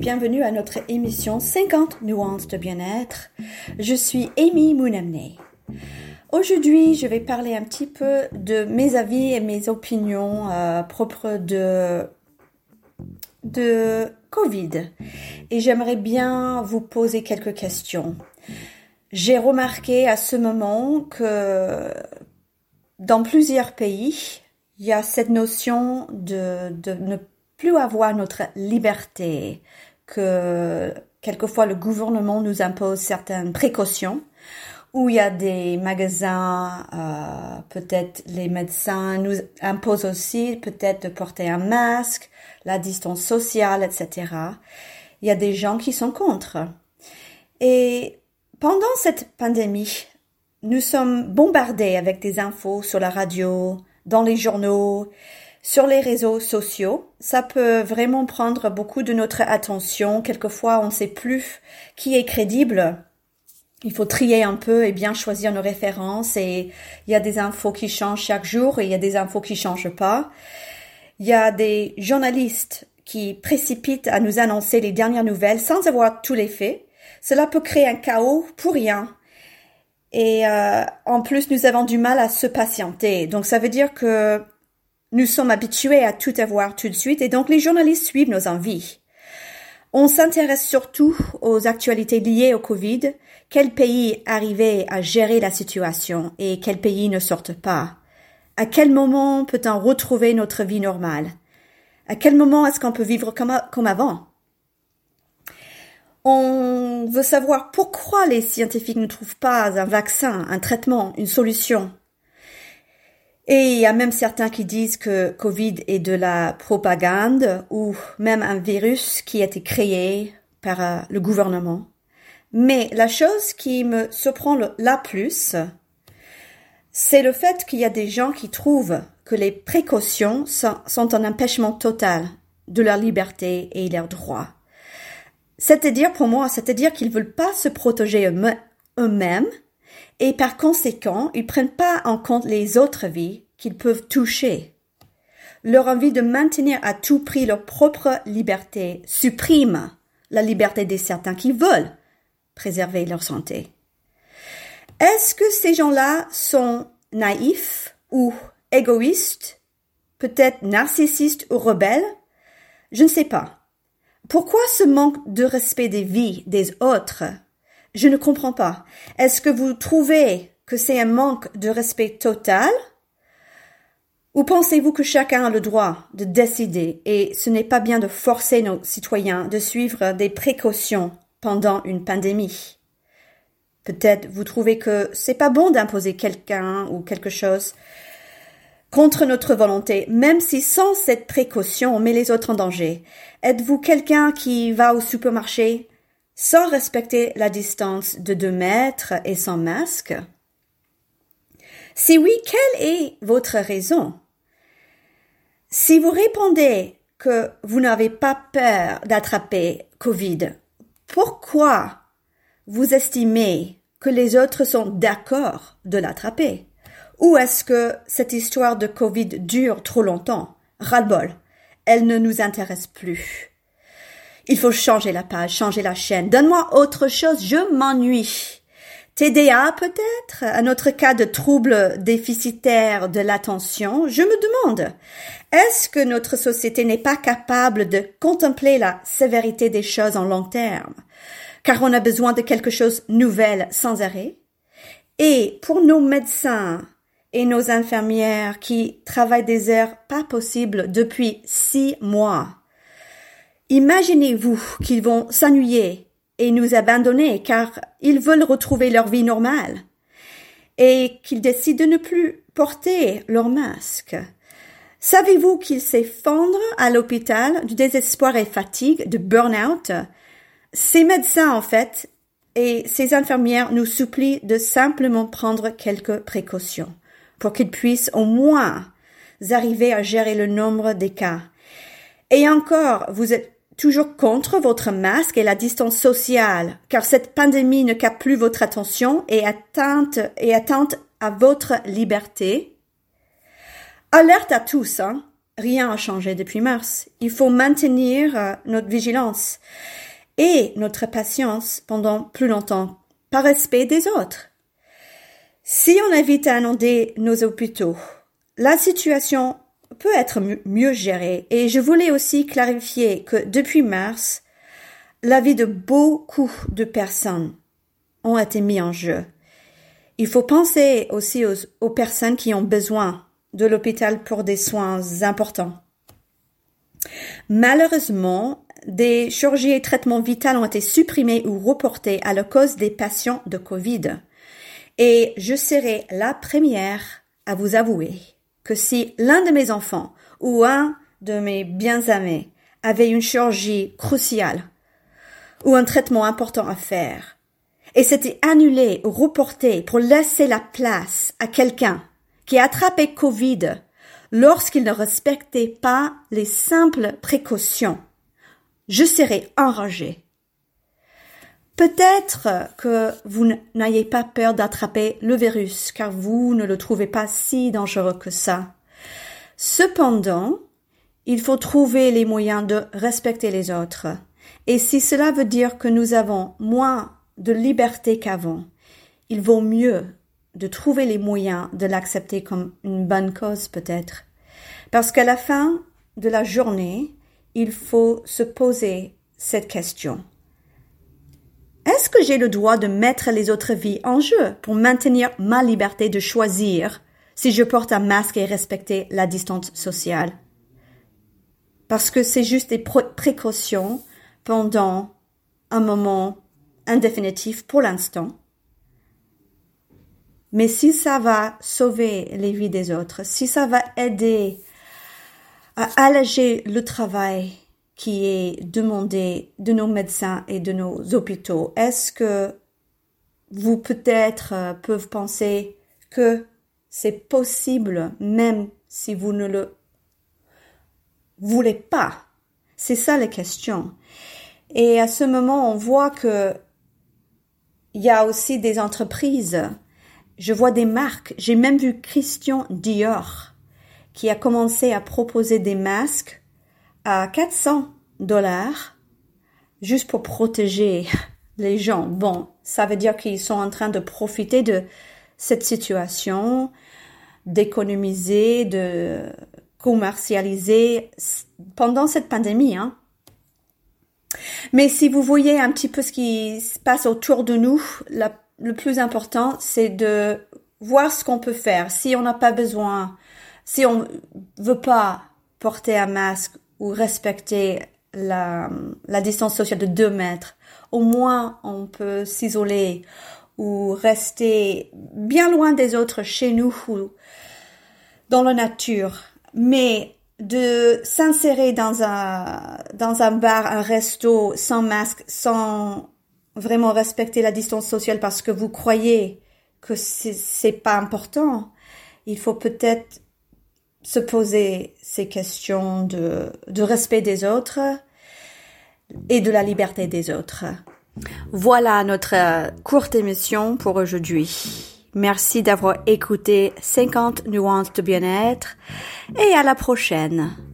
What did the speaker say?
bienvenue à notre émission 50 nuances de bien-être. Je suis Amy Mounamney. Aujourd'hui, je vais parler un petit peu de mes avis et mes opinions propres de Covid. Et j'aimerais bien vous poser quelques questions. J'ai remarqué à ce moment que dans plusieurs pays, il y a cette notion de ne plus avoir notre liberté, que quelquefois le gouvernement nous impose certaines précautions, où il y a des magasins, peut-être les médecins nous imposent aussi peut-être de porter un masque, la distance sociale, etc. Il y a des gens qui sont contre. Et pendant cette pandémie, nous sommes bombardés avec des infos sur la radio, dans les journaux, sur les réseaux sociaux. Ça peut vraiment prendre beaucoup de notre attention. Quelquefois, on ne sait plus qui est crédible. Il faut trier un peu et bien choisir nos références. Et il y a des infos qui changent chaque jour et il y a des infos qui changent pas. Il y a des journalistes qui précipitent à nous annoncer les dernières nouvelles sans avoir tous les faits. Cela peut créer un chaos pour rien. Et en plus, nous avons du mal à se patienter. Donc, ça veut dire que nous sommes habitués à tout avoir tout de suite. Et donc, les journalistes suivent nos envies. On s'intéresse surtout aux actualités liées au Covid. Quel pays arrivait à gérer la situation et quel pays ne sortent pas? À quel moment peut-on retrouver notre vie normale? À quel moment est-ce qu'on peut vivre comme avant? On veut savoir pourquoi les scientifiques ne trouvent pas un vaccin, un traitement, une solution. Et il y a même certains qui disent que Covid est de la propagande ou même un virus qui a été créé par le gouvernement. Mais la chose qui me surprend la plus, c'est le fait qu'il y a des gens qui trouvent que les précautions sont un empêchement total de leur liberté et leurs droits. C'est-à-dire, pour moi, qu'ils veulent pas se protéger eux-mêmes et par conséquent, ils prennent pas en compte les autres vies qu'ils peuvent toucher. Leur envie de maintenir à tout prix leur propre liberté supprime la liberté des certains qui veulent préserver leur santé. Est-ce que ces gens-là sont naïfs ou égoïstes, peut-être narcissistes ou rebelles? Je ne sais pas. Pourquoi ce manque de respect des vies des autres? Je ne comprends pas. Est-ce que vous trouvez que c'est un manque de respect total? Ou pensez-vous que chacun a le droit de décider et ce n'est pas bien de forcer nos citoyens de suivre des précautions pendant une pandémie? Peut-être vous trouvez que c'est pas bon d'imposer quelqu'un ou quelque chose contre notre volonté, même si sans cette précaution, on met les autres en danger. Êtes-vous quelqu'un qui va au supermarché sans respecter la distance de 2 mètres et sans masque? Si oui, quelle est votre raison? Si vous répondez que vous n'avez pas peur d'attraper Covid, pourquoi vous estimez que les autres sont d'accord de l'attraper? Ou est-ce que cette histoire de Covid dure trop longtemps? Ras-le-bol. Elle ne nous intéresse plus. Il faut changer la page, changer la chaîne. Donne-moi autre chose, je m'ennuie. TDA peut-être? Un autre cas de trouble déficitaire de l'attention? Je me demande, est-ce que notre société n'est pas capable de contempler la sévérité des choses en long terme? Car on a besoin de quelque chose de nouvel sans arrêt. Et pour nos médecins et nos infirmières qui travaillent des heures pas possibles depuis 6 mois, imaginez-vous qu'ils vont s'ennuyer et nous abandonner car ils veulent retrouver leur vie normale et qu'ils décident de ne plus porter leur masque. Savez-vous qu'ils s'effondrent à l'hôpital du désespoir et fatigue, de burn-out? Ces médecins, en fait, et ces infirmières nous supplient de simplement prendre quelques précautions pour qu'ils puissent au moins arriver à gérer le nombre des cas. Et encore, vous êtes toujours contre votre masque et la distance sociale, car cette pandémie ne capte plus votre attention et attente à votre liberté. Alerte à tous, rien n'a changé depuis mars. Il faut maintenir notre vigilance et notre patience pendant plus longtemps, par respect des autres. Si on évite à inonder nos hôpitaux, la situation peut être mieux gérée. Et je voulais aussi clarifier que depuis mars, la vie de beaucoup de personnes ont été mis en jeu. Il faut penser aussi aux personnes qui ont besoin de l'hôpital pour des soins importants. Malheureusement, des chirurgies et traitements vitaux ont été supprimés ou reportés à la cause des patients de Covid. Et je serai la première à vous avouer que si l'un de mes enfants ou un de mes bien-aimés avait une chirurgie cruciale ou un traitement important à faire et s'était annulé ou reporté pour laisser la place à quelqu'un qui a attrapé Covid lorsqu'il ne respectait pas les simples précautions, je serais enragée. Peut-être que vous n'ayez pas peur d'attraper le virus car vous ne le trouvez pas si dangereux que ça. Cependant, il faut trouver les moyens de respecter les autres. Et si cela veut dire que nous avons moins de liberté qu'avant, il vaut mieux de trouver les moyens de l'accepter comme une bonne cause peut-être. Parce qu'à la fin de la journée, il faut se poser cette question. Est-ce que j'ai le droit de mettre les autres vies en jeu pour maintenir ma liberté de choisir si je porte un masque et respecter la distance sociale? Parce que c'est juste des précautions pendant un moment indéfinitif pour l'instant. Mais si ça va sauver les vies des autres, si ça va aider à alléger le travail qui est demandé de nos médecins et de nos hôpitaux, est-ce que vous peut-être peuvent penser que c'est possible même si vous ne le voulez pas? C'est ça la question. Et à ce moment, on voit que il y a aussi des entreprises. Je vois des marques. J'ai même vu Christian Dior qui a commencé à proposer des masques à $400 juste pour protéger les gens. Bon, ça veut dire qu'ils sont en train de profiter de cette situation, d'économiser, de commercialiser pendant cette pandémie, hein. Mais si vous voyez un petit peu ce qui se passe autour de nous, le plus important, c'est de voir ce qu'on peut faire. Si on n'a pas besoin, si on veut pas porter un masque ou respecter la distance sociale de 2 mètres, au moins on peut s'isoler ou rester bien loin des autres chez nous ou dans la nature. Mais de s'insérer dans un bar, un resto, sans masque, sans vraiment respecter la distance sociale parce que vous croyez que c'est pas important, il faut peut-être se poser ces questions de respect des autres et de la liberté des autres. Voilà notre courte émission pour aujourd'hui. Merci d'avoir écouté 50 nuances de bien-être et à la prochaine.